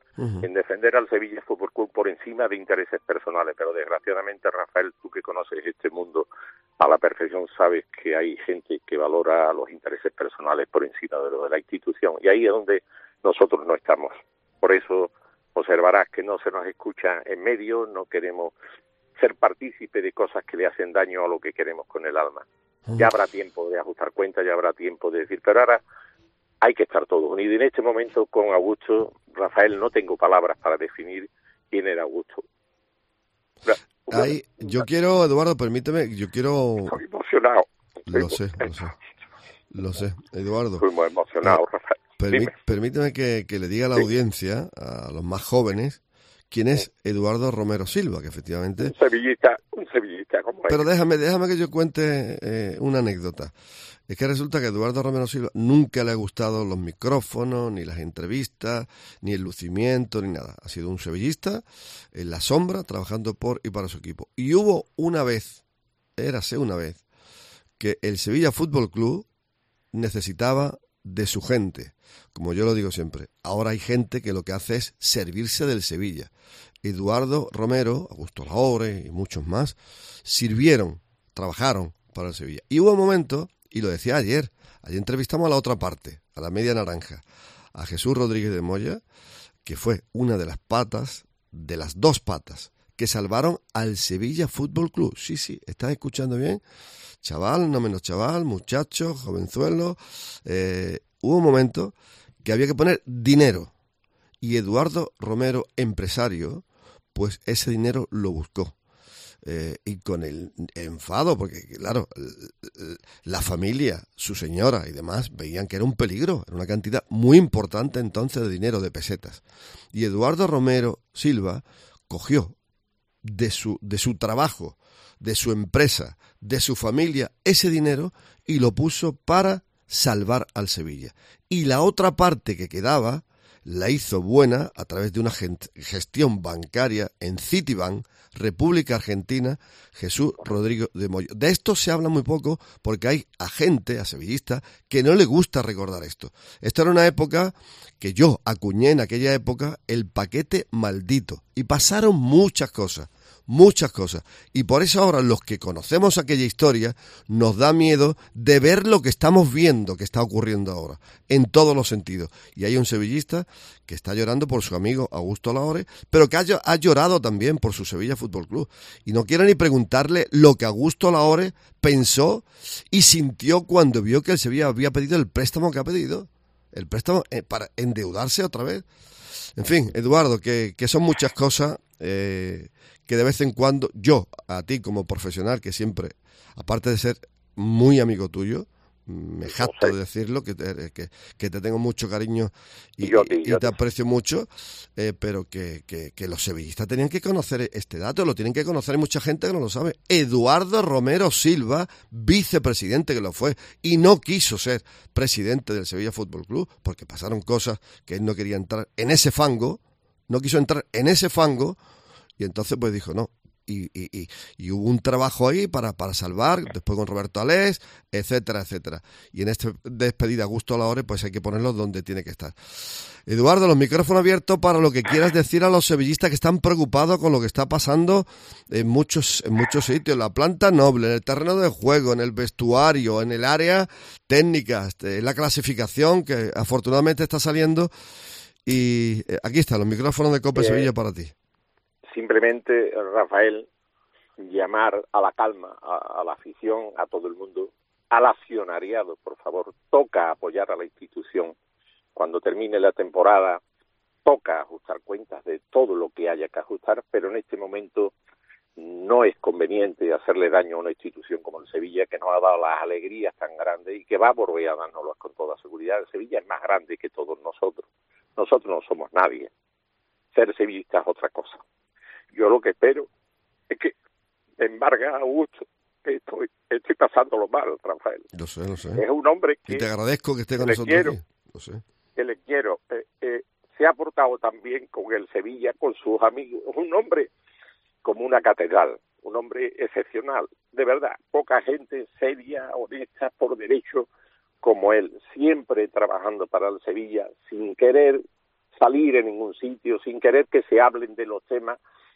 en defender al Sevilla Fútbol Club por encima de intereses personales, pero desgraciadamente, Rafael, tú que conoces este mundo a la perfección, sabes que hay gente que valora los intereses personales por encima de lo de la institución, y ahí es donde nosotros no estamos. Por eso observarás que no se nos escucha en medio, no queremos ser partícipe de cosas que le hacen daño a lo que queremos con el alma. Ya habrá tiempo de ajustar cuentas, ya habrá tiempo de decir, pero ahora hay que estar todos unidos. Y en este momento con Augusto, Rafael, no tengo palabras para definir quién era Augusto. Yo quiero, Eduardo, permíteme, yo quiero... Estoy emocionado. Lo sé, Eduardo. Estoy muy emocionado, Rafael. Permíteme que le diga a la audiencia, a los más jóvenes, quién es Eduardo Romero Silva, que efectivamente... Un sevillista como Pero déjame que yo cuente una anécdota. Es que resulta que a Eduardo Romero Silva nunca le ha gustado los micrófonos, ni las entrevistas, ni el lucimiento, ni nada. Ha sido un sevillista en la sombra, trabajando por y para su equipo. Y hubo una vez, que el Sevilla Fútbol Club necesitaba de su gente. Como yo lo digo siempre, ahora hay gente que lo que hace es servirse del Sevilla. Eduardo Romero, Augusto Lahore y muchos más trabajaron para el Sevilla. Y hubo un momento, y lo decía ayer entrevistamos a la otra parte, a la media naranja, a Jesús Rodríguez de Moya, que fue una de las patas, de las dos patas, que salvaron al Sevilla Fútbol Club. Sí, ¿estás escuchando bien? Chaval, no menos chaval, muchacho, jovenzuelo. Hubo un momento que había que poner dinero. Y Eduardo Romero, empresario, pues ese dinero lo buscó. Y con el enfado, porque claro, la familia, su señora y demás veían que era un peligro, era una cantidad muy importante entonces de dinero, de pesetas. Y Eduardo Romero Silva cogió de su trabajo, de su empresa, de su familia, ese dinero y lo puso para salvar al Sevilla. Y la otra parte que quedaba la hizo buena a través de una gestión bancaria en Citibank, República Argentina, Jesús Rodríguez de Moya. De esto se habla muy poco porque hay a sevillistas, que no le gusta recordar esto. Esto era una época que yo acuñé en aquella época el paquete maldito y pasaron muchas cosas. Y por eso ahora los que conocemos aquella historia nos da miedo de ver lo que estamos viendo que está ocurriendo ahora, en todos los sentidos. Y hay un sevillista que está llorando por su amigo Augusto Lahore, pero que ha llorado también por su Sevilla Fútbol Club. Y no quiero ni preguntarle lo que Augusto Lahore pensó y sintió cuando vio que el Sevilla había pedido el préstamo que ha pedido. El préstamo para endeudarse otra vez. En fin, Eduardo, que son muchas cosas... que de vez en cuando, yo, a ti como profesional, que siempre, aparte de ser muy amigo tuyo, me jacto de decirlo, que te tengo mucho cariño y te aprecio mucho, pero que los sevillistas tenían que conocer este dato, lo tienen que conocer, hay mucha gente que no lo sabe. Eduardo Romero Silva, vicepresidente que lo fue, y no quiso ser presidente del Sevilla Fútbol Club, porque pasaron cosas que él no quería entrar en ese fango, y entonces pues dijo no. Y hubo un trabajo ahí para salvar, después con Roberto Alés, etcétera. Y en esta despedida Augusto Lahore, pues hay que ponerlo donde tiene que estar. Eduardo, los micrófonos abiertos para lo que quieras decir a los sevillistas que están preocupados con lo que está pasando en muchos sitios, en la planta noble, en el terreno de juego, en el vestuario, en el área técnica, en la clasificación, que afortunadamente está saliendo. Y aquí están los micrófonos de COPE Sevilla para ti. Simplemente, Rafael, llamar a la calma, a la afición, a todo el mundo, al accionariado, por favor. Toca apoyar a la institución. Cuando termine la temporada, toca ajustar cuentas de todo lo que haya que ajustar, pero en este momento no es conveniente hacerle daño a una institución como el Sevilla, que nos ha dado las alegrías tan grandes y que va a volver a dárnoslas con toda seguridad. El Sevilla es más grande que todos nosotros. Nosotros no somos nadie. Ser sevillista es otra cosa. Yo lo que espero es que me embarga Augusto, que estoy pasándolo mal, Rafael. Lo sé. Es un hombre que... Y te agradezco que esté con nosotros aquí. Lo sé. Que le quiero. Se ha portado también con el Sevilla, con sus amigos. Es un hombre como una catedral, un hombre excepcional. De verdad, poca gente seria, honesta, por derecho, como él. Siempre trabajando para el Sevilla, sin querer salir en ningún sitio, sin querer que se hablen de los temas.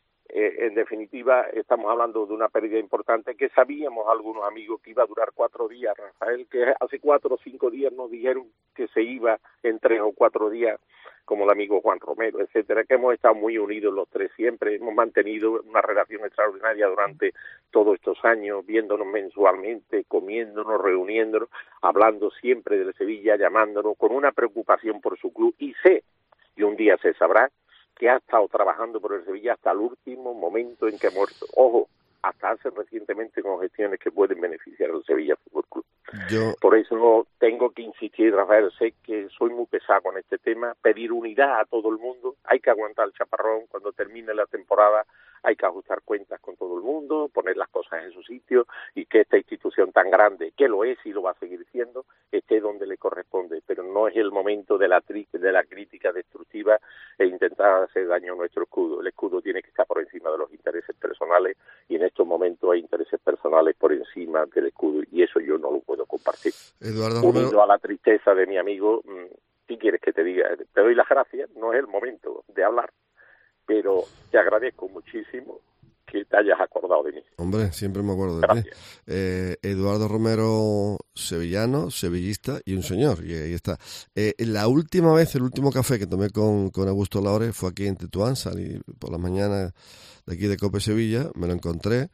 En definitiva, estamos hablando de una pérdida importante que sabíamos algunos amigos que iba a durar 4 días, Rafael, que hace 4 o 5 días nos dijeron que se iba en 3 o 4 días, como el amigo Juan Romero, etcétera, que hemos estado muy unidos los tres siempre, hemos mantenido una relación extraordinaria durante todos estos años, viéndonos mensualmente, comiéndonos, reuniéndonos, hablando siempre del Sevilla, llamándonos con una preocupación por su club, y sé, y un día se sabrá, que ha estado trabajando por el Sevilla hasta el último momento en que ha muerto. Ojo, hasta hace recientemente con gestiones que pueden beneficiar al Sevilla Fútbol Club. Por eso tengo que insistir, Rafael, sé que soy muy pesado con este tema, pedir unidad a todo el mundo, hay que aguantar el chaparrón, cuando termine la temporada hay que ajustar cuentas con todo el mundo, poner las cosas en su sitio y que esta institución tan grande, que lo es y lo va a seguir siendo, esté donde le corresponde, pero no es el momento de la crítica destructiva e intentar hacer daño a nuestro escudo. El escudo tiene que estar por encima de los intereses personales y en estos momentos hay intereses personales por encima del escudo y eso yo no lo puedo compartir. Eduardo Unido Romero, a la tristeza de mi amigo, ¿qué quieres que te diga? Te doy las gracias, no es el momento de hablar, pero te agradezco muchísimo que te hayas acordado de mí. hombre, siempre me acuerdo de ti. Eduardo Romero, sevillano, sevillista y un señor, y ahí está. La última vez, el último café que tomé con Augusto Laore fue aquí en Tetuán, salí por las mañanas de aquí de Cope Sevilla, me lo encontré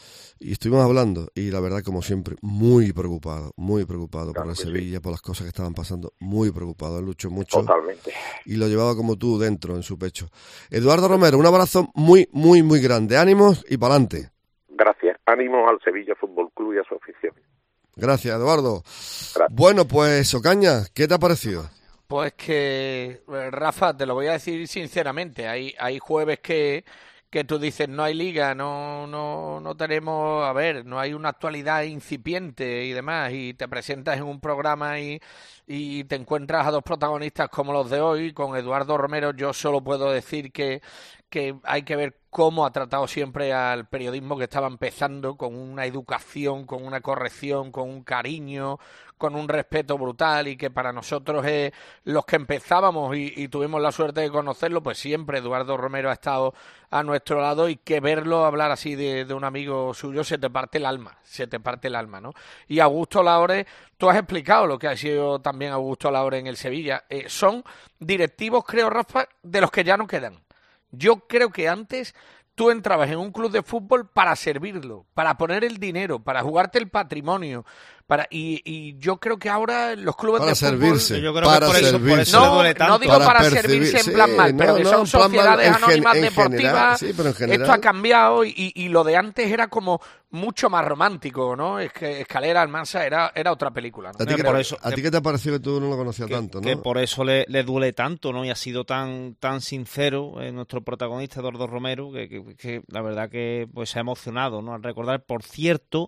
y estuvimos hablando, y la verdad, como siempre, muy preocupado por la Sevilla, por las cosas que estaban pasando, muy preocupado, él luchó mucho. Totalmente. Y lo llevaba como tú dentro, en su pecho. Eduardo Romero, un abrazo muy, muy, muy grande. Ánimos y para adelante. Gracias. Ánimos al Sevilla Fútbol Club y a su afición. Gracias, Eduardo. Bueno, pues, Ocaña, ¿qué te ha parecido? Pues que, Rafa, te lo voy a decir sinceramente, hay jueves que tú dices no hay liga, no tenemos, a ver, no hay una actualidad incipiente y demás, y te presentas en un programa y te encuentras a 2 protagonistas como los de hoy. Con Eduardo Romero yo solo puedo decir que hay que ver cómo ha tratado siempre al periodismo que estaba empezando, con una educación, con una corrección, con un cariño, con un respeto brutal, y que para nosotros los que empezábamos y tuvimos la suerte de conocerlo, pues siempre Eduardo Romero ha estado a nuestro lado, y que verlo hablar así de un amigo suyo se te parte el alma, ¿no? Y Augusto Laore, tú has explicado lo que ha sido también Augusto Laore en el Sevilla. Son directivos, creo, Rafa, de los que ya no quedan. Yo creo que antes tú entrabas en un club de fútbol para servirlo, para poner el dinero, para jugarte el patrimonio, y yo creo que ahora los clubes para de servirse, fútbol... Yo creo para que por servirse. eso no digo para servirse en plan mal, pero que son sociedades anónimas deportivas. Sí, pero en general, esto ha cambiado y lo de antes era como mucho más romántico, ¿no? Es que Escalera, Almansa era otra película, ¿no? ¿A ti qué te ha parecido que tú no lo conocías tanto, no? Que por eso le duele tanto, ¿no? Y ha sido tan sincero nuestro protagonista, Eduardo Romero, que la verdad que pues se ha emocionado, ¿no? Al recordar, por cierto,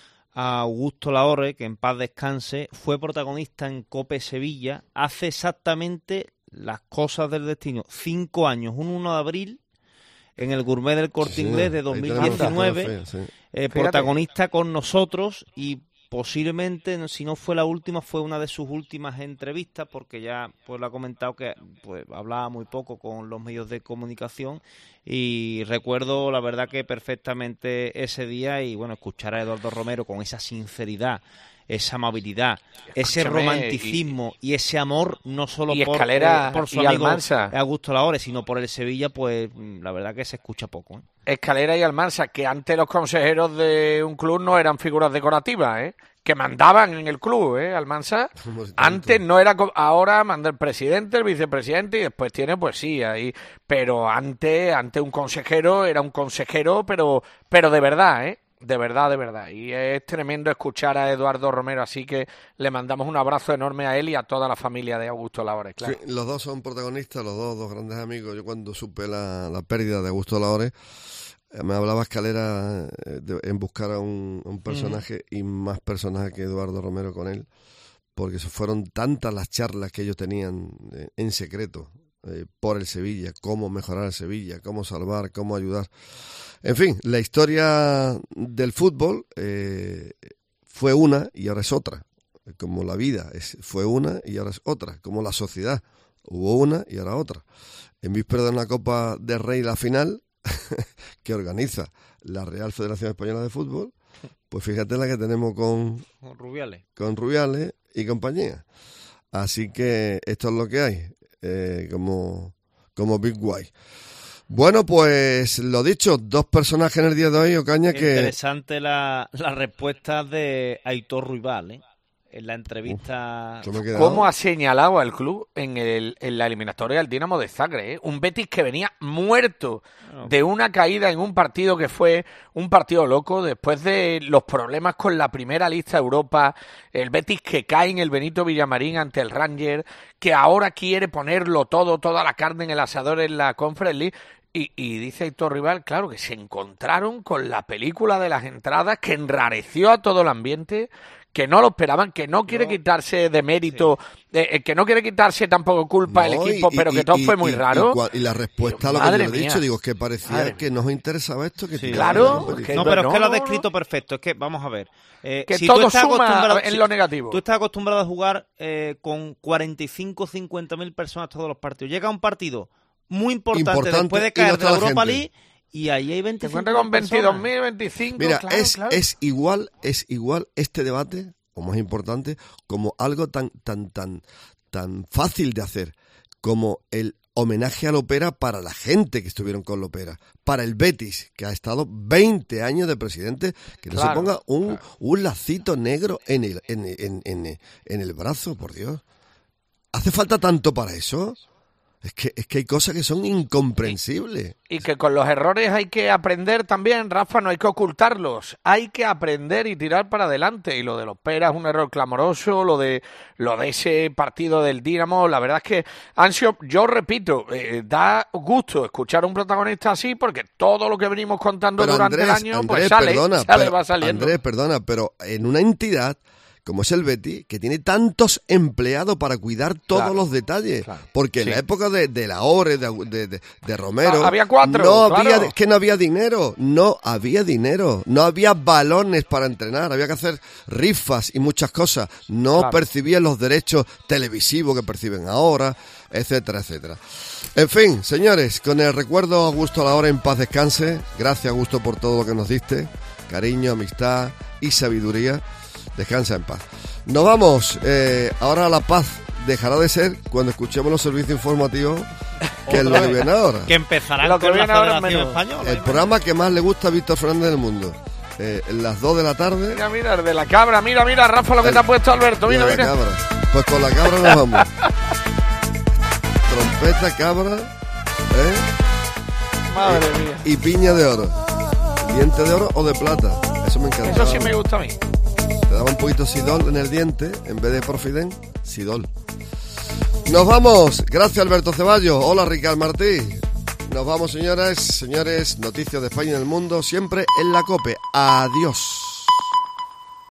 a Augusto Laore, que en paz descanse, fue protagonista en Cope Sevilla hace exactamente las cosas del destino, 5 años, un 1 de abril, en el Gourmet del Corte Inglés de 2019, protagonista con nosotros, y posiblemente, si no fue la última, fue una de sus últimas entrevistas, porque ya pues lo ha comentado que pues hablaba muy poco con los medios de comunicación, y recuerdo la verdad que perfectamente ese día, y bueno, escuchar a Eduardo Romero con esa sinceridad, esa amabilidad, ese romanticismo y ese amor, no solo por su amigo Augusto Laore, sino por el Sevilla, pues la verdad que se escucha poco, ¿eh? Escalera y Almansa, que antes los consejeros de un club no eran figuras decorativas, que mandaban en el club, Almansa. Antes no era, ahora manda el presidente, el vicepresidente y después tiene poesía. Pero antes un consejero era un consejero, pero de verdad, De verdad. Y es tremendo escuchar a Eduardo Romero, así que le mandamos un abrazo enorme a él y a toda la familia de Augusto Laore, claro. Sí, los dos son protagonistas, los dos grandes amigos. Yo cuando supe la pérdida de Augusto Laore, me hablaba Escalera en buscar a un personaje y más personajes que Eduardo Romero con él, porque fueron tantas las charlas que ellos tenían en secreto por el Sevilla, cómo mejorar el Sevilla, cómo salvar, cómo ayudar. En fin, la historia del fútbol fue una y ahora es otra, como la vida fue una y ahora es otra, como la sociedad Hubo una y ahora otra. En víspera de una Copa del Rey, la final, que organiza la Real Federación Española de Fútbol, pues fíjate la que tenemos con Rubiales. Con Rubiales y compañía. Así que esto es lo que hay, como Big Guay. Bueno, pues lo dicho, 2 personajes en el día de hoy, Ocaña, que... Interesante la respuesta de Aitor Ruibal, en la entrevista. ¿Cómo ha señalado al club en la eliminatoria del Dinamo de Zagreb? Un Betis que venía muerto de una caída en un partido que fue un partido loco, después de los problemas con la primera lista de Europa, el Betis que cae en el Benito Villamarín ante el Rangers, que ahora quiere ponerlo todo, toda la carne en el asador en la Conference League. Y dice Aitor Rival, claro, que se encontraron con la película de las entradas que enrareció a todo el ambiente, que no lo esperaban, que no quiere quitarse de mérito, que no quiere quitarse tampoco culpa el equipo, pero que todo fue muy raro. Y la respuesta a lo que yo le he dicho, digo, es que parecía que nos interesaba esto. Claro. No, pero es que lo ha descrito perfecto. Es que, vamos a ver. Que si todo suma en lo negativo. Tú estás acostumbrado a jugar con 45 o 50.000 personas todos los partidos. Llega un partido muy importante después de caer de la Europa League y ahí hay 25.000 Te encuentras con 22.000, 25. Mira, claro, es igual este debate, o más importante, como algo tan fácil de hacer, como el homenaje a Lopera para la gente que estuvieron con Lopera, para el Betis, que ha estado 20 años de presidente, que no se ponga un lacito negro en el brazo, por Dios. ¿Hace falta tanto para eso? Es que hay cosas que son incomprensibles. Y que con los errores hay que aprender también, Rafa, no hay que ocultarlos. Hay que aprender y tirar para adelante. Y lo de los Peras es un error clamoroso, lo de ese partido del Dinamo, la verdad es que, Anxio, yo repito, da gusto escuchar a un protagonista así, porque todo lo que venimos contando durante el año, pues va saliendo. Andrés, perdona, pero en una entidad como es el Betis, que tiene tantos empleados para cuidar todos los detalles. Porque en la época de la Ore, de Romero, había 4. No había dinero. No había balones para entrenar. Había que hacer rifas y muchas cosas. No percibían los derechos televisivos que perciben ahora, etcétera, etcétera. En fin, señores, con el recuerdo, Augusto Lahora, en paz descanse. Gracias, Augusto, por todo lo que nos diste. Cariño, amistad y sabiduría. Descansa en paz. Nos vamos. Ahora la paz dejará de ser cuando escuchemos los servicios informativos, que es lo que viene ahora. Que empezarán con la Federación Española. El programa que más le gusta a Víctor Fernández del mundo. Las 2 de la tarde. Mira, el de la cabra. Mira, Rafa, lo que te ha puesto Alberto. Mira. Cabra. Pues con la cabra nos vamos. Trompeta, cabra. Madre mía. Y piña de oro. Diente de oro o de plata. Eso me encanta. Eso sí me gusta a mí. Te daba un poquito Sidol en el diente, en vez de Profiden, Sidol. Nos vamos. Gracias, Alberto Ceballos. Hola, Ricard Martí. Nos vamos, señoras, señores. Noticias de España y del mundo, siempre en la COPE. Adiós.